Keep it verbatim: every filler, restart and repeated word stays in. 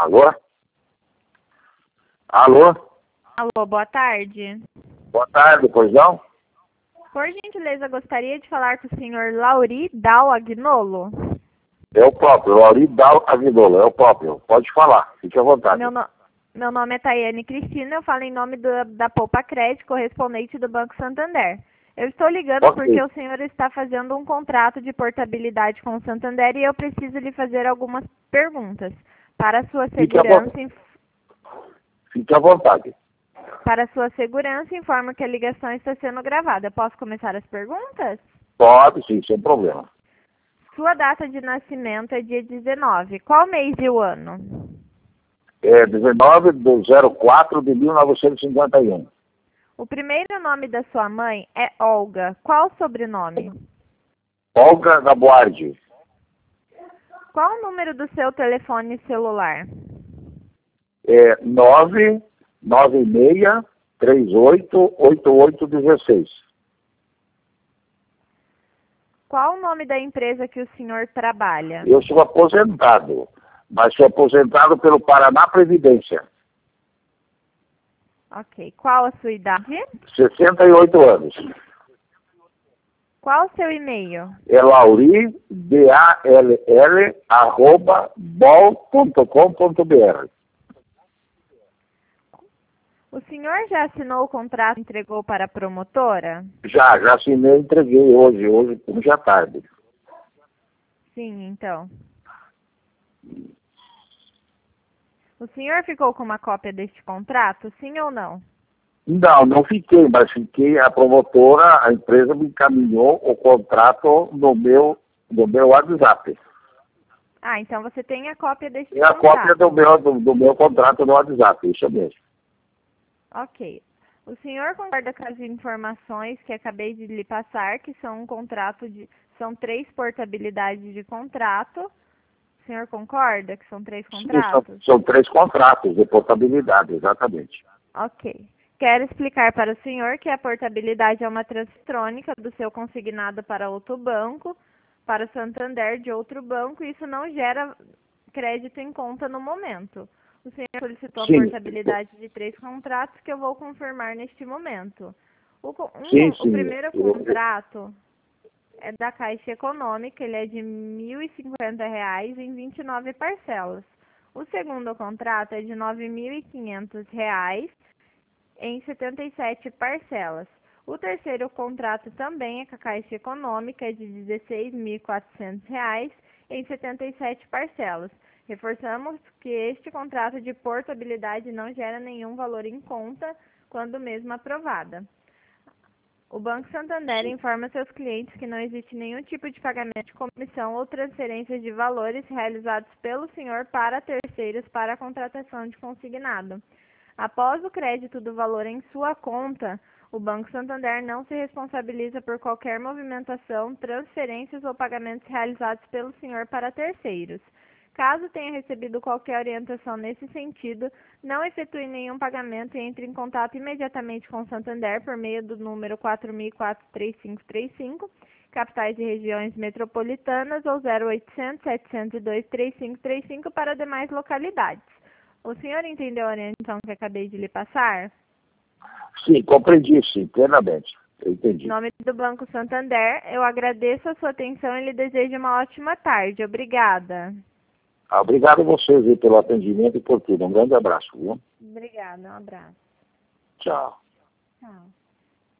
Alô? Alô? Alô, boa tarde. Boa tarde, pois não? Por gentileza, gostaria de falar com o senhor Lauri Dal Agnolo. É o próprio, Lauri Dal Agnolo, é o próprio. Pode falar, fique à vontade. Meu, no... Meu nome é Tayane Cristina, eu falo em nome do, da Poupa Crédito, correspondente do Banco Santander. Eu estou ligando Ok. porque o senhor está fazendo um contrato de portabilidade com o Santander e eu preciso lhe fazer algumas perguntas. Para sua Fique à segurança, vontade. Fique à vontade. Para sua segurança, informo que a ligação está sendo gravada. Posso começar as perguntas? Pode, sim, sem problema. Sua data de nascimento é dia dezenove. Qual mês e o ano? É dezenove de zero quatro de mil novecentos e cinquenta e um. O primeiro nome da sua mãe é Olga. Qual o sobrenome? Olga Gaboardi. Qual o número do seu telefone celular? É nove nove seis três oito oito oito um seis. Qual o nome da empresa que o senhor trabalha? Eu sou aposentado, mas sou aposentado pelo Paraná Previdência. Ok. Qual a sua idade? sessenta e oito anos. Qual o seu e-mail? É Lauri, D A L L, arroba, bol ponto com ponto b r. O senhor já assinou o contrato e entregou para a promotora? Já, já assinei e entreguei hoje, hoje, hoje à tarde. Sim, então. O senhor ficou com uma cópia deste contrato, sim ou não? Não, não fiquei, mas fiquei, a promotora, a empresa me encaminhou o contrato no meu, no meu WhatsApp. Ah, então você tem a cópia deste E a contrato. cópia do meu, do, do meu contrato no WhatsApp, isso mesmo. Ok. O senhor concorda com as informações que acabei de lhe passar, que são um contrato de... São três portabilidades de contrato. O senhor concorda que são três Sim, são, contratos? são três contratos de portabilidade, exatamente. Ok. Quero explicar para o senhor que a portabilidade é uma transferência do seu consignado para outro banco, para o Santander de outro banco, e isso não gera crédito em conta no momento. O senhor solicitou a Sim. portabilidade de três contratos que eu vou confirmar neste momento. O, co- um, Sim, o sim. primeiro Eu- contrato é da Caixa Econômica, ele é de mil e cinquenta reais em vinte e nove parcelas. O segundo contrato é de nove mil e quinhentos reais em setenta e sete parcelas. O terceiro contrato também é com a Caixa Econômica, é de dezesseis mil e quatrocentos reais em setenta e sete parcelas. Reforçamos que este contrato de portabilidade não gera nenhum valor em conta quando mesmo aprovada. O Banco Santander informa seus clientes que não existe nenhum tipo de pagamento de comissão ou transferência de valores realizados pelo senhor para terceiros para a contratação de consignado. Após o crédito do valor em sua conta, o Banco Santander não se responsabiliza por qualquer movimentação, transferências ou pagamentos realizados pelo senhor para terceiros. Caso tenha recebido qualquer orientação nesse sentido, não efetue nenhum pagamento e entre em contato imediatamente com o Santander por meio do número quatro mil e quatro, três cinco três cinco, capitais e regiões metropolitanas, ou zero oitocentos, setecentos e dois, três cinco três cinco para demais localidades. O senhor entendeu a orientação que acabei de lhe passar? Sim, compreendi, sim, plenamente. Eu Em entendi. nome do Banco Santander, eu agradeço a sua atenção e lhe desejo uma ótima tarde. Obrigada. Ah, obrigado a vocês aí pelo atendimento e por tudo. Um grande abraço, viu? Obrigada, um abraço. Tchau. Tchau.